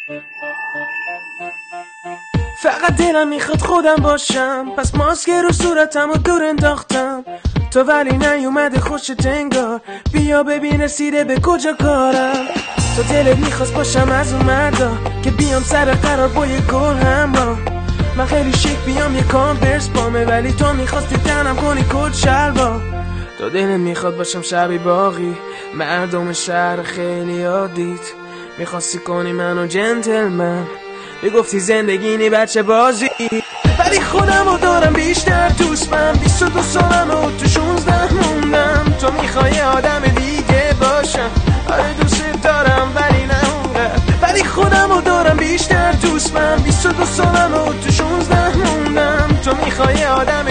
فقط دلم میخواد خودم باشم، پس ماسک رو صورتم و دور انداختم. تو ولی نیومده خوشت انگار، بیا ببین رسیده به کجا کارم. تو دلت میخواست باشم از اون مردا که بیام سر قرار با یه گل همراه. من خیلی شیک بیام یه کامپرس بامه، ولی تو میخواستی تنم کنی کل شلوار. تو دلت میخواد باشم شبی باقی، مردم شهر خیلی عادیت. میخواستی کنی منو جنتلمن، میگفتی زندگی نی بچه بازی، ولی خودم رو دارم بیشتر دوست. من 22 سالم و تو 16 موندم. تو میخوای آدم دیگه باشم، آره دوست دارم ولی نه اونقدر، ولی خودم رو دارم بیشتر دوست. من 22 سالم و تو 16 موندم. تو میخوای آدم